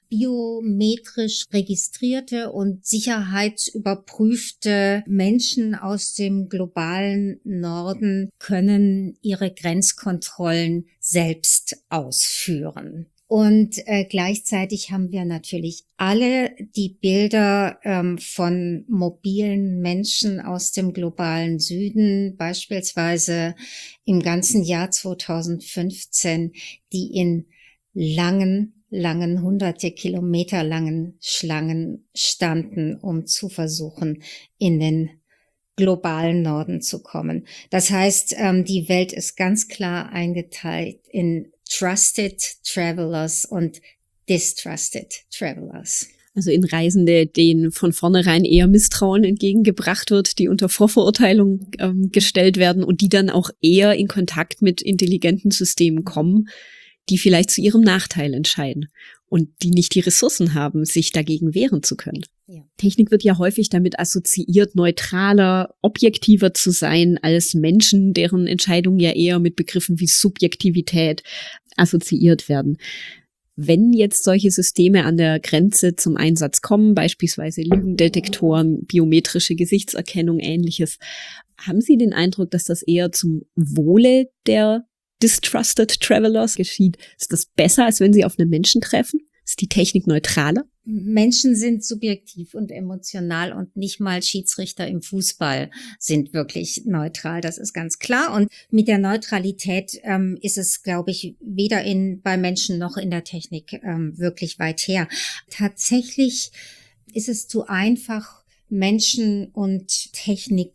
Biometrisch registrierte und sicherheitsüberprüfte Menschen aus dem globalen Norden können ihre Grenzkontrollen selbst ausführen. Und äh, gleichzeitig haben wir natürlich alle die Bilder ähm, von mobilen Menschen aus dem globalen Süden, beispielsweise im ganzen Jahr zweitausendfünfzehn, die in langen, langen, hunderte Kilometer langen Schlangen standen, um zu versuchen, in den globalen Norden zu kommen. Das heißt, ähm, die Welt ist ganz klar eingeteilt in Trusted Travelers und Distrusted Travelers. Also in Reisende, denen von vornherein eher Misstrauen entgegengebracht wird, die unter Vorverurteilung ähm, gestellt werden und die dann auch eher in Kontakt mit intelligenten Systemen kommen, die vielleicht zu ihrem Nachteil entscheiden und die nicht die Ressourcen haben, sich dagegen wehren zu können. Ja. Technik wird ja häufig damit assoziiert, neutraler, objektiver zu sein als Menschen, deren Entscheidungen ja eher mit Begriffen wie Subjektivität assoziiert werden. Wenn jetzt solche Systeme an der Grenze zum Einsatz kommen, beispielsweise Lügendetektoren, biometrische Gesichtserkennung, Ähnliches, haben Sie den Eindruck, dass das eher zum Wohle der Distrusted Travelers geschieht? Ist das besser, als wenn Sie auf einen Menschen treffen? Ist die Technik neutraler? Menschen sind subjektiv und emotional und nicht mal Schiedsrichter im Fußball sind wirklich neutral. Das ist ganz klar. Und mit der Neutralität ähm, ist es, glaube ich, weder in, bei Menschen noch in der Technik ähm, wirklich weit her. Tatsächlich ist es zu einfach, Menschen und Technik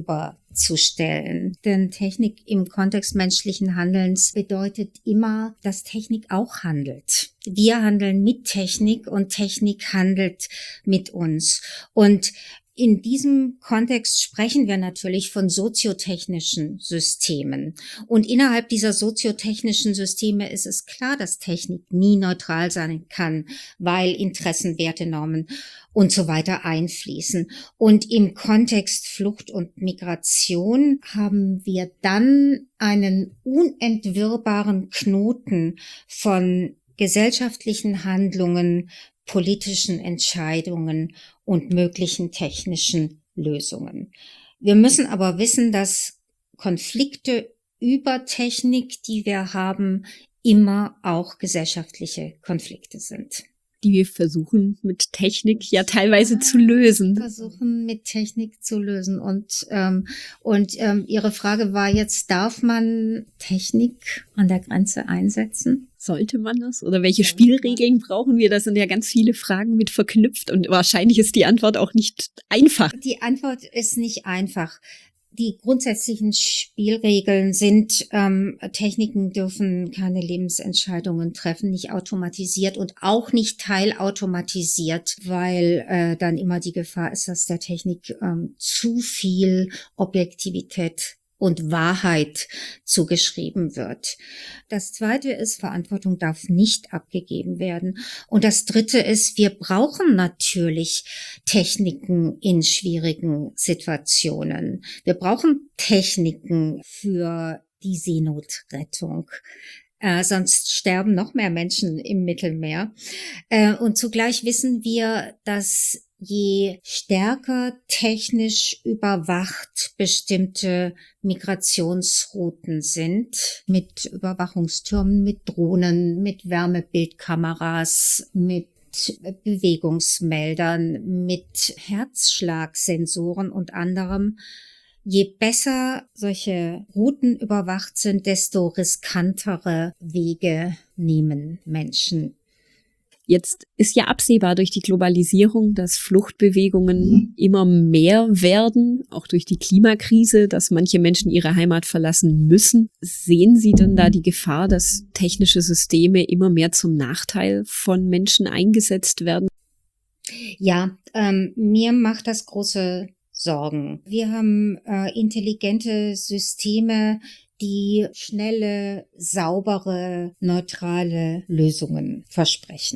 gegenüberzustellen. Denn Technik im Kontext menschlichen Handelns bedeutet immer, dass Technik auch handelt. Wir handeln mit Technik und Technik handelt mit uns. Und in diesem Kontext sprechen wir natürlich von soziotechnischen Systemen. Und innerhalb dieser soziotechnischen Systeme ist es klar, dass Technik nie neutral sein kann, weil Interessen, Werte, Normen und so weiter einfließen. Und im Kontext Flucht und Migration haben wir dann einen unentwirrbaren Knoten von gesellschaftlichen Handlungen, politischen Entscheidungen und möglichen technischen Lösungen. Wir müssen aber wissen, dass Konflikte über Technik, die wir haben, immer auch gesellschaftliche Konflikte sind. Die wir versuchen mit Technik ja teilweise zu lösen. Versuchen mit Technik zu lösen. Und, ähm, und ähm, Ihre Frage war jetzt, darf man Technik an der Grenze einsetzen? Sollte man das? Oder welche Spielregeln brauchen wir? Da sind ja ganz viele Fragen mit verknüpft und wahrscheinlich ist die Antwort auch nicht einfach. Die Antwort ist nicht einfach. Die grundsätzlichen Spielregeln sind, ähm, Techniken dürfen keine Lebensentscheidungen treffen, nicht automatisiert und auch nicht teilautomatisiert, weil äh, dann immer die Gefahr ist, dass der Technik ähm, zu viel Objektivität und Wahrheit zugeschrieben wird. Das Zweite ist, Verantwortung darf nicht abgegeben werden. Und das Dritte ist, wir brauchen natürlich Techniken in schwierigen Situationen. Wir brauchen Techniken für die Seenotrettung. Äh, sonst sterben noch mehr Menschen im Mittelmeer. Äh, und zugleich wissen wir, dass je stärker technisch überwacht bestimmte Migrationsrouten sind, mit Überwachungstürmen, mit Drohnen, mit Wärmebildkameras, mit Bewegungsmeldern, mit Herzschlagsensoren und anderem, je besser solche Routen überwacht sind, desto riskantere Wege nehmen Menschen. Jetzt ist ja absehbar durch die Globalisierung, dass Fluchtbewegungen mhm. immer mehr werden, auch durch die Klimakrise, dass manche Menschen ihre Heimat verlassen müssen. Sehen Sie denn da die Gefahr, dass technische Systeme immer mehr zum Nachteil von Menschen eingesetzt werden? Ja, ähm, mir macht das große Sorgen. Wir haben äh, intelligente Systeme, die schnelle, saubere, neutrale Lösungen versprechen.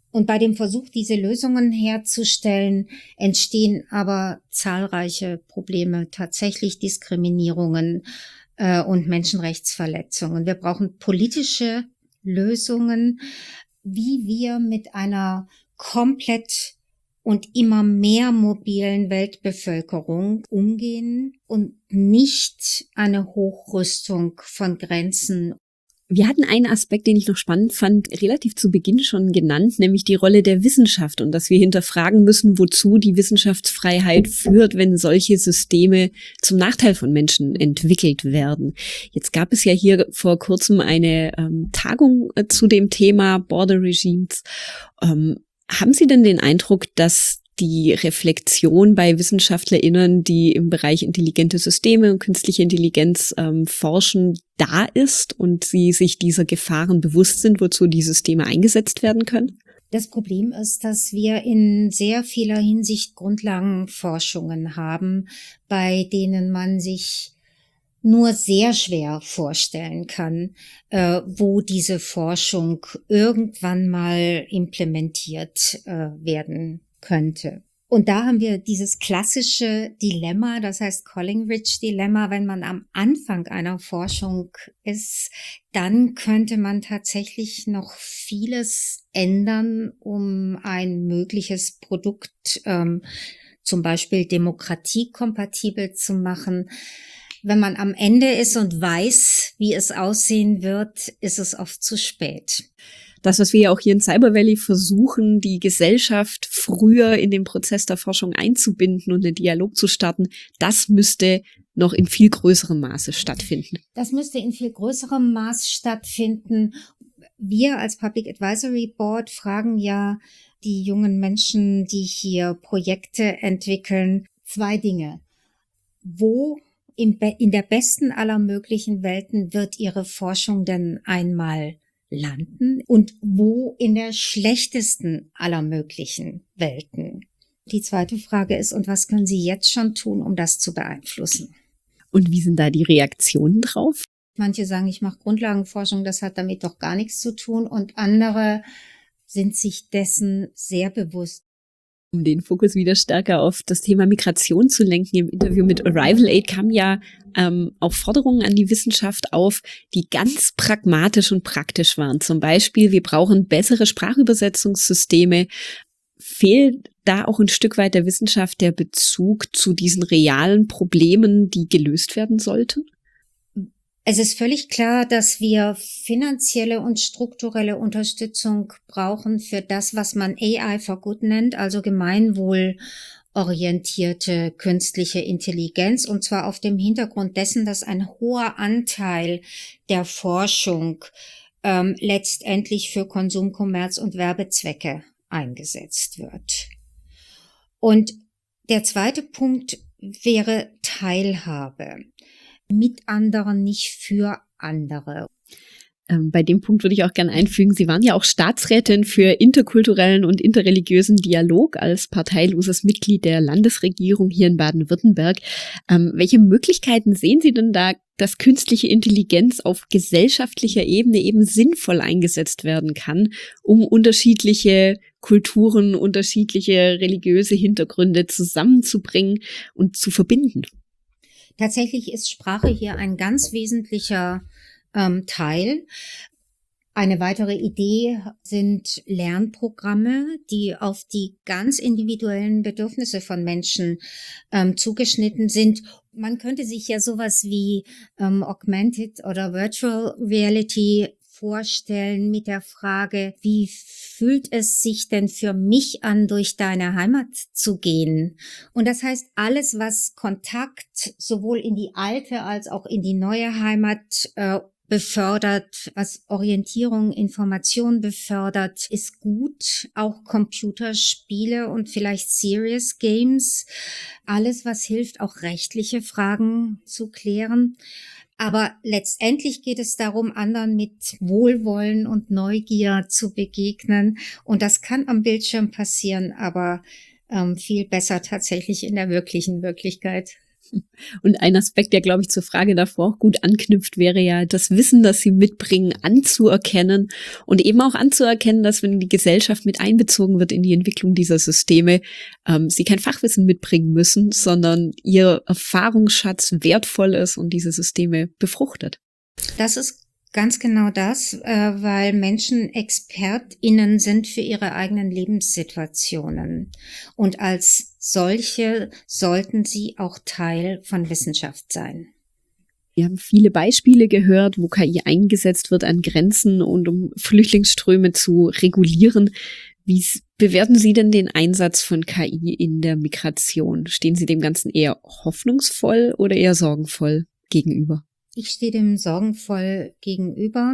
Und bei dem Versuch, diese Lösungen herzustellen, entstehen aber zahlreiche Probleme, tatsächlich Diskriminierungen äh, und Menschenrechtsverletzungen. Wir brauchen politische Lösungen, wie wir mit einer komplett und immer mehr mobilen Weltbevölkerung umgehen und nicht eine Hochrüstung von Grenzen. Wir hatten einen Aspekt, den ich noch spannend fand, relativ zu Beginn schon genannt, nämlich die Rolle der Wissenschaft und dass wir hinterfragen müssen, wozu die Wissenschaftsfreiheit führt, wenn solche Systeme zum Nachteil von Menschen entwickelt werden. Jetzt gab es ja hier vor kurzem eine ähm, Tagung äh, zu dem Thema Border Regimes. Ähm, haben Sie denn den Eindruck, dass die Reflexion bei WissenschaftlerInnen, die im Bereich intelligente Systeme und künstliche Intelligenz ähm, forschen, da ist und sie sich dieser Gefahren bewusst sind, wozu die Systeme eingesetzt werden können? Das Problem ist, dass wir in sehr vieler Hinsicht Grundlagenforschungen haben, bei denen man sich nur sehr schwer vorstellen kann, äh, wo diese Forschung irgendwann mal implementiert äh, werden könnte. Und da haben wir dieses klassische Dilemma, das heißt Collingridge-Dilemma. Wenn man am Anfang einer Forschung ist, dann könnte man tatsächlich noch vieles ändern, um ein mögliches Produkt ähm, zum Beispiel demokratiekompatibel zu machen. Wenn man am Ende ist und weiß, wie es aussehen wird, ist es oft zu spät. Das, was wir ja auch hier in Cyber Valley versuchen, die Gesellschaft früher in den Prozess der Forschung einzubinden und einen Dialog zu starten, das müsste noch in viel größerem Maße stattfinden. Das müsste in viel größerem Maß stattfinden. Wir als Public Advisory Board fragen ja die jungen Menschen, die hier Projekte entwickeln, zwei Dinge. Wo im Be- in der besten aller möglichen Welten wird Ihre Forschung denn einmal landen und wo in der schlechtesten aller möglichen Welten? Die zweite Frage ist, und was können Sie jetzt schon tun, um das zu beeinflussen? Und wie sind da die Reaktionen drauf? Manche sagen, ich mache Grundlagenforschung, das hat damit doch gar nichts zu tun, und andere sind sich dessen sehr bewusst. Um den Fokus wieder stärker auf das Thema Migration zu lenken, im Interview mit Arrival Aid kamen ja ähm, auch Forderungen an die Wissenschaft auf, die ganz pragmatisch und praktisch waren. Zum Beispiel, wir brauchen bessere Sprachübersetzungssysteme. Fehlt da auch ein Stück weit der Wissenschaft der Bezug zu diesen realen Problemen, die gelöst werden sollten? Es ist völlig klar, dass wir finanzielle und strukturelle Unterstützung brauchen für das, was man A I for Good nennt, also gemeinwohlorientierte künstliche Intelligenz, und zwar auf dem Hintergrund dessen, dass ein hoher Anteil der Forschung ähm, letztendlich für Konsum, Kommerz und Werbezwecke eingesetzt wird. Und der zweite Punkt wäre Teilhabe. Mit anderen, nicht für andere. Ähm, bei dem Punkt würde ich auch gerne einfügen, Sie waren ja auch Staatsrätin für interkulturellen und interreligiösen Dialog als parteiloses Mitglied der Landesregierung hier in Baden-Württemberg. Ähm, welche Möglichkeiten sehen Sie denn da, dass künstliche Intelligenz auf gesellschaftlicher Ebene eben sinnvoll eingesetzt werden kann, um unterschiedliche Kulturen, unterschiedliche religiöse Hintergründe zusammenzubringen und zu verbinden? Tatsächlich ist Sprache hier ein ganz wesentlicher ähm, Teil. Eine weitere Idee sind Lernprogramme, die auf die ganz individuellen Bedürfnisse von Menschen ähm, zugeschnitten sind. Man könnte sich ja sowas wie ähm, Augmented oder Virtual Reality vorstellen mit der Frage, wie fühlt es sich denn für mich an, durch deine Heimat zu gehen? Und das heißt, alles, was Kontakt sowohl in die alte als auch in die neue Heimat äh, befördert, was Orientierung, Information befördert, ist gut. Auch Computerspiele und vielleicht Serious Games. Alles, was hilft, auch rechtliche Fragen zu klären. Aber letztendlich geht es darum, anderen mit Wohlwollen und Neugier zu begegnen. Und das kann am Bildschirm passieren, aber ähm, viel besser tatsächlich in der wirklichen Wirklichkeit. Und ein Aspekt, der, glaube ich, zur Frage davor auch gut anknüpft, wäre ja das Wissen, das sie mitbringen, anzuerkennen und eben auch anzuerkennen, dass wenn die Gesellschaft mit einbezogen wird in die Entwicklung dieser Systeme, ähm, sie kein Fachwissen mitbringen müssen, sondern ihr Erfahrungsschatz wertvoll ist und diese Systeme befruchtet. Das ist ganz genau das, äh, weil Menschen ExpertInnen sind für ihre eigenen Lebenssituationen. Und als solche sollten sie auch Teil von Wissenschaft sein. Wir haben viele Beispiele gehört, wo K I eingesetzt wird an Grenzen und um Flüchtlingsströme zu regulieren. Wie bewerten Sie denn den Einsatz von K I in der Migration? Stehen Sie dem Ganzen eher hoffnungsvoll oder eher sorgenvoll gegenüber? Ich stehe dem sorgenvoll gegenüber.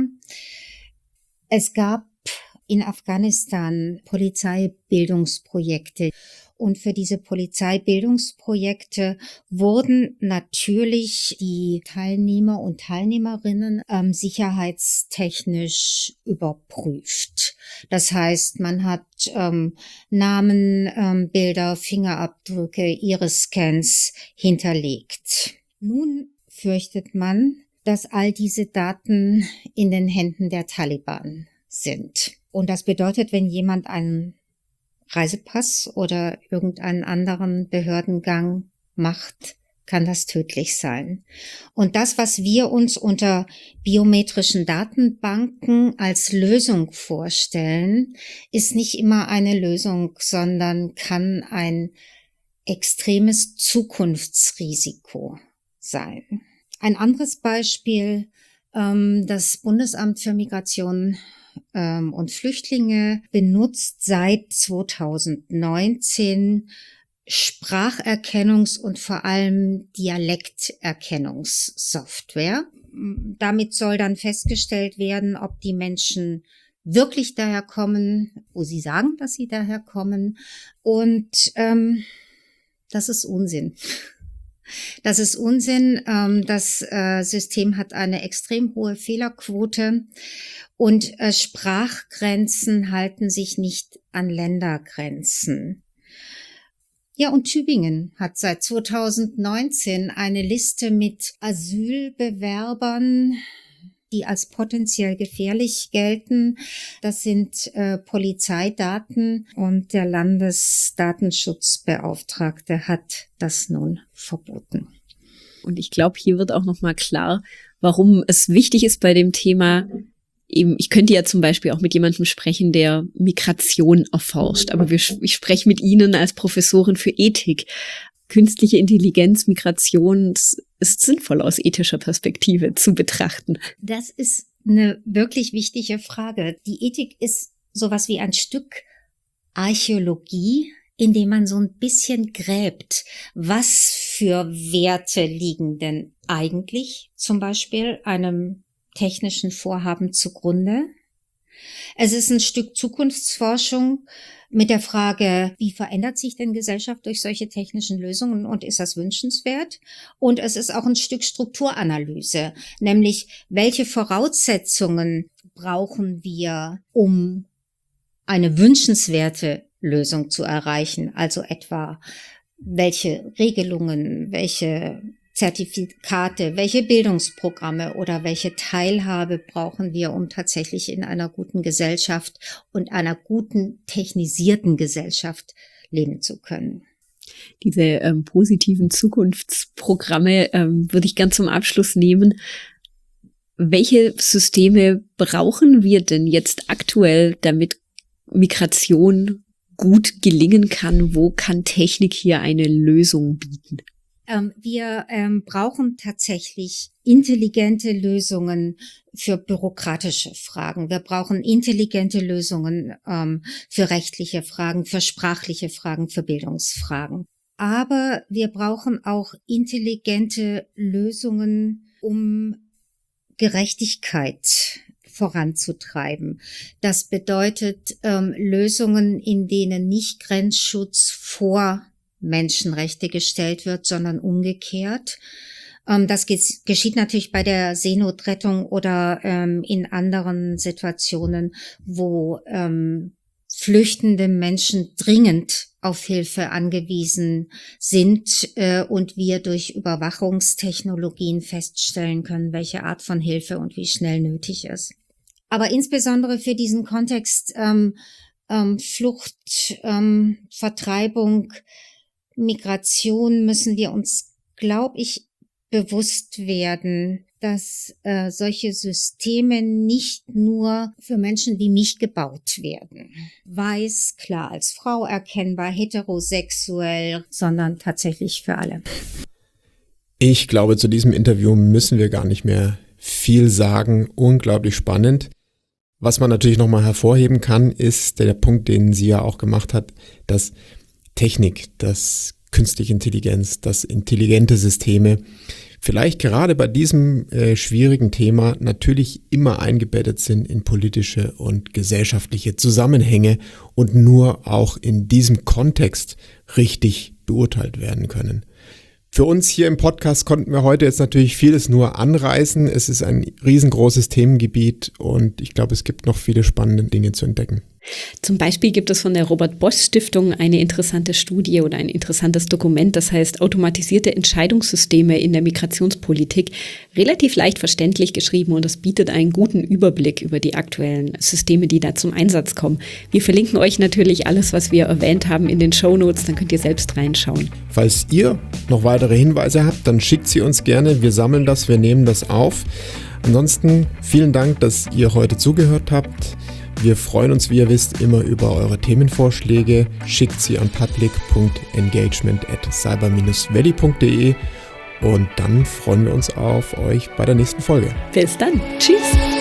Es gab in Afghanistan Polizeibildungsprojekte. Und für diese Polizeibildungsprojekte wurden natürlich die Teilnehmer und Teilnehmerinnen ähm, sicherheitstechnisch überprüft. Das heißt, man hat ähm, Namen, ähm, Bilder, Fingerabdrücke, Iris-Scans hinterlegt. Nun fürchtet man, dass all diese Daten in den Händen der Taliban sind. Und das bedeutet, wenn jemand einen Reisepass oder irgendeinen anderen Behördengang macht, kann das tödlich sein. Und das, was wir uns unter biometrischen Datenbanken als Lösung vorstellen, ist nicht immer eine Lösung, sondern kann ein extremes Zukunftsrisiko sein. Ein anderes Beispiel, ähm, das Bundesamt für Migration ähm, und Flüchtlinge benutzt seit zweitausendneunzehn Spracherkennungs- und vor allem Dialekterkennungssoftware. Damit soll dann festgestellt werden, ob die Menschen wirklich daher kommen, wo sie sagen, dass sie daher kommen. Und ähm, das ist Unsinn. Das ist Unsinn. Das System hat eine extrem hohe Fehlerquote und Sprachgrenzen halten sich nicht an Ländergrenzen. Ja, und Tübingen hat seit zweitausendneunzehn eine Liste mit Asylbewerbern, die als potenziell gefährlich gelten. Das sind äh, Polizeidaten und der Landesdatenschutzbeauftragte hat das nun verboten. Und ich glaube, hier wird auch nochmal klar, warum es wichtig ist bei dem Thema, eben, ich könnte ja zum Beispiel auch mit jemandem sprechen, der Migration erforscht, aber wir, ich spreche mit Ihnen als Professorin für Ethik. Künstliche Intelligenz, Migration ist sinnvoll aus ethischer Perspektive zu betrachten. Das ist eine wirklich wichtige Frage. Die Ethik ist sowas wie ein Stück Archäologie, in dem man so ein bisschen gräbt. Was für Werte liegen denn eigentlich zum Beispiel einem technischen Vorhaben zugrunde? Es ist ein Stück Zukunftsforschung mit der Frage, wie verändert sich denn Gesellschaft durch solche technischen Lösungen und ist das wünschenswert? Und es ist auch ein Stück Strukturanalyse, nämlich welche Voraussetzungen brauchen wir, um eine wünschenswerte Lösung zu erreichen? Also etwa, welche Regelungen, welche Zertifikate, welche Bildungsprogramme oder welche Teilhabe brauchen wir, um tatsächlich in einer guten Gesellschaft und einer guten technisierten Gesellschaft leben zu können. Diese ähm, positiven Zukunftsprogramme ähm, würde ich gern zum Abschluss nehmen. Welche Systeme brauchen wir denn jetzt aktuell, damit Migration gut gelingen kann? Wo kann Technik hier eine Lösung bieten? Ähm, wir ähm, brauchen tatsächlich intelligente Lösungen für bürokratische Fragen. Wir brauchen intelligente Lösungen ähm, für rechtliche Fragen, für sprachliche Fragen, für Bildungsfragen. Aber wir brauchen auch intelligente Lösungen, um Gerechtigkeit voranzutreiben. Das bedeutet ähm, Lösungen, in denen nicht Grenzschutz vor Menschenrechte gestellt wird, sondern umgekehrt. Ähm, das geschieht natürlich bei der Seenotrettung oder ähm, in anderen Situationen, wo ähm, flüchtende Menschen dringend auf Hilfe angewiesen sind äh, und wir durch Überwachungstechnologien feststellen können, welche Art von Hilfe und wie schnell nötig ist. Aber insbesondere für diesen Kontext ähm, ähm, Flucht, ähm, Vertreibung, Migration müssen wir uns, glaube ich, bewusst werden, dass äh, solche Systeme nicht nur für Menschen wie mich gebaut werden. Weiß, klar als Frau erkennbar, heterosexuell, sondern tatsächlich für alle. Ich glaube, zu diesem Interview müssen wir gar nicht mehr viel sagen. Unglaublich spannend. Was man natürlich nochmal hervorheben kann, ist der Punkt, den sie ja auch gemacht hat, dass Technik, dass künstliche Intelligenz, dass intelligente Systeme vielleicht gerade bei diesem äh, schwierigen Thema natürlich immer eingebettet sind in politische und gesellschaftliche Zusammenhänge und nur auch in diesem Kontext richtig beurteilt werden können. Für uns hier im Podcast konnten wir heute jetzt natürlich vieles nur anreißen. Es ist ein riesengroßes Themengebiet und ich glaube, es gibt noch viele spannende Dinge zu entdecken. Zum Beispiel gibt es von der Robert-Bosch-Stiftung eine interessante Studie oder ein interessantes Dokument, das heißt automatisierte Entscheidungssysteme in der Migrationspolitik, relativ leicht verständlich geschrieben und das bietet einen guten Überblick über die aktuellen Systeme, die da zum Einsatz kommen. Wir verlinken euch natürlich alles, was wir erwähnt haben, in den Shownotes, dann könnt ihr selbst reinschauen. Falls ihr noch weitere Hinweise habt, dann schickt sie uns gerne, wir sammeln das, wir nehmen das auf. Ansonsten vielen Dank, dass ihr heute zugehört habt. Wir freuen uns, wie ihr wisst, immer über eure Themenvorschläge. Schickt sie an public punkt engagement at cyber dash valley punkt de und dann freuen wir uns auf euch bei der nächsten Folge. Bis dann. Tschüss.